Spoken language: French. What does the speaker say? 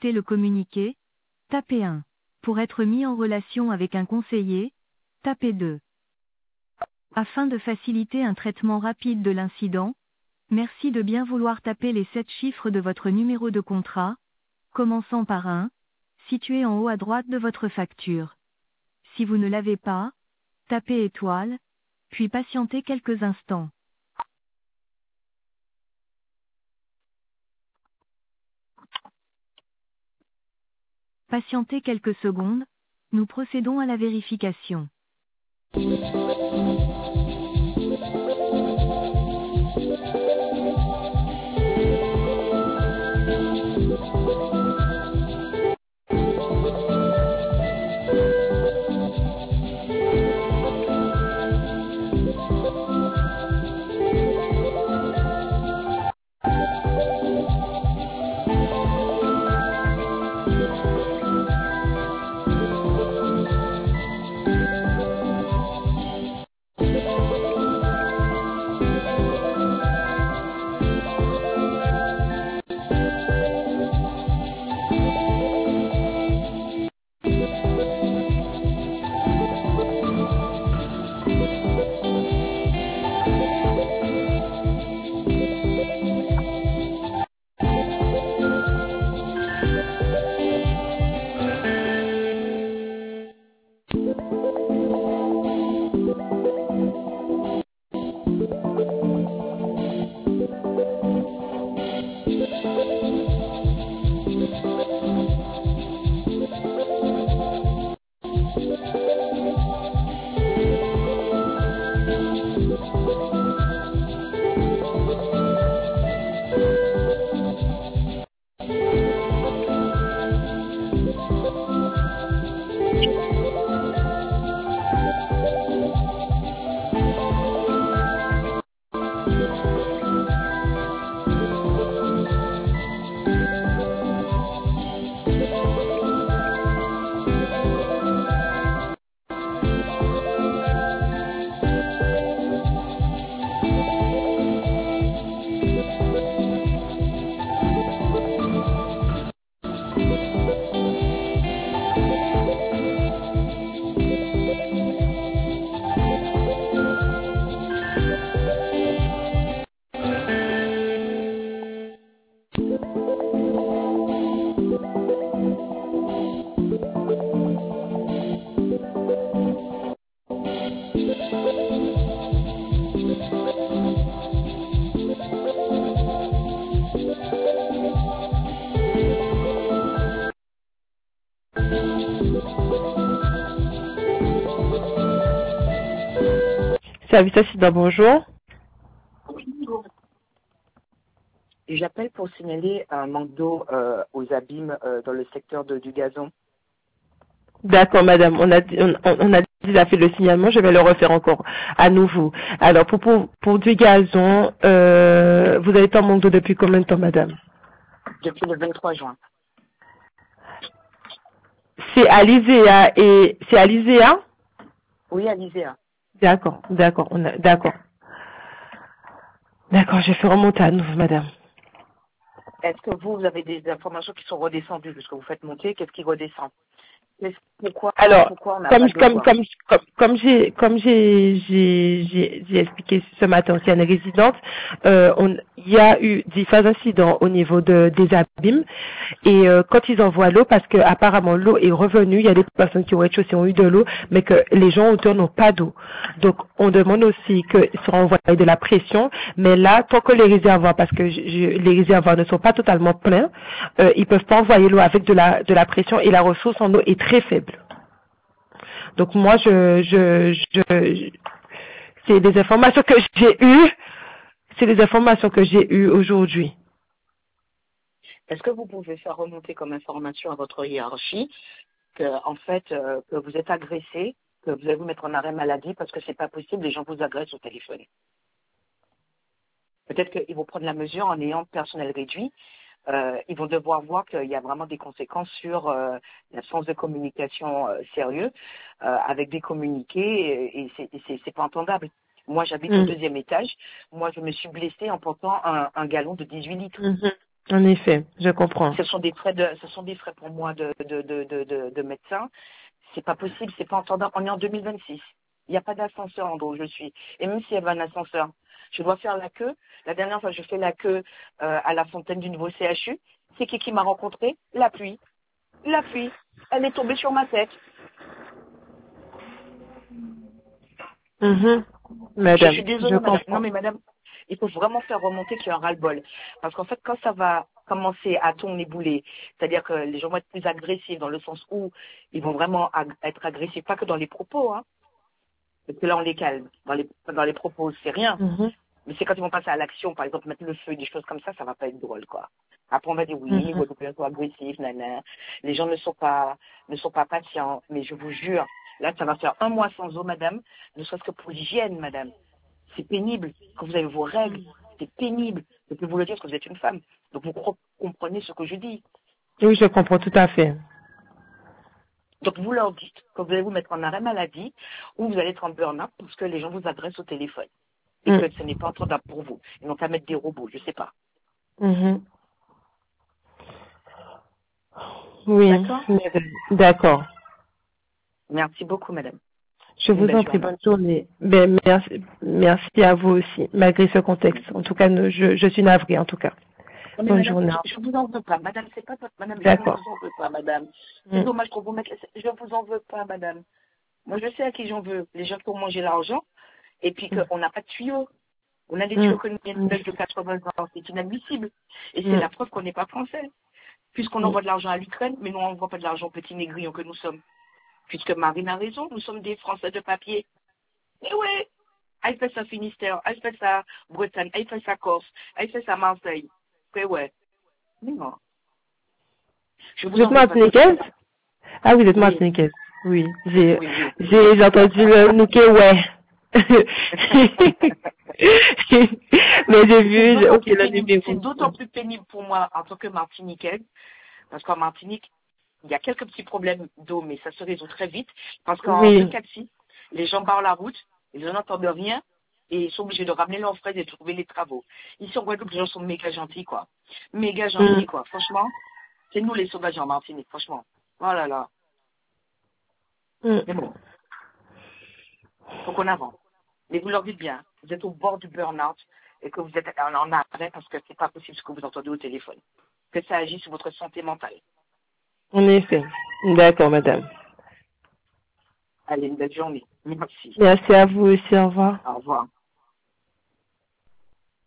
consulter le communiqué, tapez 1. Pour être mis en relation avec un conseiller, tapez 2. Afin de faciliter un traitement rapide de l'incident, merci de bien vouloir taper les 7 chiffres de votre numéro de contrat, commençant par 1, situé en haut à droite de votre facture. Si vous ne l'avez pas, tapez étoile, puis patientez quelques instants. Patientez quelques secondes, nous procédons à la vérification. Service assistant, bonjour. J'appelle pour signaler un manque d'eau aux abîmes dans le secteur du gazon. D'accord, madame. On a déjà fait le signalement. Je vais le refaire encore à nouveau. Alors, pour du gazon, vous avez été en manque d'eau depuis combien de temps, madame? Depuis le 23 juin. C'est à l'ISEA et c'est à l'ISEA? Oui, à l'ISEA. D'accord, d'accord, d'accord. D'accord, j'ai fait remonter à nouveau, madame. Est-ce que vous avez des informations qui sont redescendues puisque vous faites monter? Qu'est-ce qui redescend? Pourquoi on n'a pas comme j'ai expliqué ce matin aussi à une résidente, il y a eu différents incidents au niveau des abîmes et quand ils envoient l'eau, parce que apparemment l'eau est revenue, il y a des personnes qui au rez-de-chaussée ont eu de l'eau, mais que les gens autour n'ont pas d'eau. Donc on demande aussi qu'ils soient envoyés de la pression, mais là, tant que les réservoirs, parce que les réservoirs ne sont pas totalement pleins, ils peuvent pas envoyer l'eau avec de la pression et la ressource en eau est très faible. Donc moi, c'est des informations que j'ai eues aujourd'hui. Est-ce que vous pouvez faire remonter comme information à votre hiérarchie que en fait que vous êtes agressé, que vous allez vous mettre en arrêt maladie parce que c'est pas possible, les gens vous agressent au téléphone. Peut-être qu'ils vont prendre la mesure en ayant personnel réduit. Ils vont devoir voir qu'il y a vraiment des conséquences sur l'absence de communication sérieux avec des communiqués et c'est pas entendable. Moi, j'habite au 2e étage. Moi, je me suis blessée en portant un gallon de 18 litres. En effet, je comprends. Ce sont des frais pour moi de médecin. C'est pas possible, c'est pas entendable. On est en 2026. Il n'y a pas d'ascenseur endroit où je suis. Et même s'il y avait un ascenseur, je dois faire la queue. La dernière fois, je fais la queue à la fontaine du nouveau CHU. C'est qui m'a rencontré? La pluie. La pluie. Elle est tombée sur ma tête. Mhm. Je Madame, suis je désolée, madame. Non, comprends. mais madame, il faut vraiment faire remonter qu'il y a un ras-le-bol. Parce qu'en fait, quand ça va commencer à tourner bouler, c'est-à-dire que les gens vont être plus agressifs dans le sens où ils vont vraiment être agressifs, pas que dans les propos, hein. Parce que là, on les calme. Dans les propos, c'est rien. Mhm. Mais c'est quand ils vont passer à l'action, par exemple, mettre le feu, des choses comme ça va pas être drôle, quoi. Après, on va dire oui, Mhm. votre opinion sont agressifs, nana. Les gens ne sont pas patients. Mais je vous jure, là, ça va faire 1 mois sans eau, madame, ne serait-ce que pour l'hygiène, madame. C'est pénible. Quand vous avez vos règles, c'est pénible. Je peux vous le dire parce que vous êtes une femme. Donc, vous comprenez ce que je dis. Oui, je comprends tout à fait. Donc, vous leur dites que vous allez vous mettre en arrêt maladie ou vous allez être en burn-out parce que les gens vous agressent au téléphone. Et Mm. que ce n'est pas entendable pour vous. Ils n'ont qu'à mettre des robots, je sais pas. Mhm. Oui, D'accord? madame. D'accord. Merci beaucoup, madame. Je Une vous belle en prie, journée. bonne journée. Ben, merci à vous aussi, malgré ce contexte. En tout cas, je suis navrée, en tout cas. Non, mais Bonne madame, journée. je vous en veux pas. Madame, c'est pas votre madame, je ne D'accord. vous en veux pas, madame. C'est Mm. dommage qu'on vous mette... Je vous en veux pas, madame. Moi, je sais à qui j'en veux. Les gens qui ont mangé l'argent et puis qu'on n'a pas de tuyaux. On a des tuyaux Mm. qui viennent Mm. de 80 ans. C'est inadmissible. Et c'est Mm. la preuve qu'on n'est pas français. Puisqu'on Mm. envoie de l'argent à l'Ukraine, mais nous, on n'envoie pas de l'argent aux petits négrions que nous sommes. Puisque Marine a raison, nous sommes des Français de papier. Mais ouais, elle fait ça Finistère, elle fait ça Bretagne, elle fait ça Corse, elle fait ça Marseille. Mais ouais, mais non. Je Vous vous êtes en veux pas, surtout martiniquaise? madame. Ah, vous êtes Oui, martiniquaise. Oui, oui, oui. j'ai entendu le nouquet, ouais. Mais j'ai vu, ok, le C'est numéro. d'autant plus pénible pour moi en tant que Martiniquaise, parce qu'en Martinique, il y a quelques petits problèmes d'eau, mais ça se résout très vite, parce qu'en Oui. 2-4-6, les gens barrent la route, ils n'entendent rien, et ils sont obligés de ramener leurs fraises et de trouver les travaux. Ici, en Guadeloupe, les gens sont méga gentils, quoi. Méga Mm. gentils, quoi. Franchement, c'est nous les sauvages en Martinique, franchement. Oh là là. Mm. Mais bon, faut qu'on avance. Mais vous leur dites bien, vous êtes au bord du burn-out et que vous êtes en arrêt parce que c'est pas possible ce que vous entendez au téléphone. Que ça agit sur votre santé mentale. En effet. D'accord, madame. Allez, une belle journée. Merci. Merci à vous aussi, au revoir. Au revoir.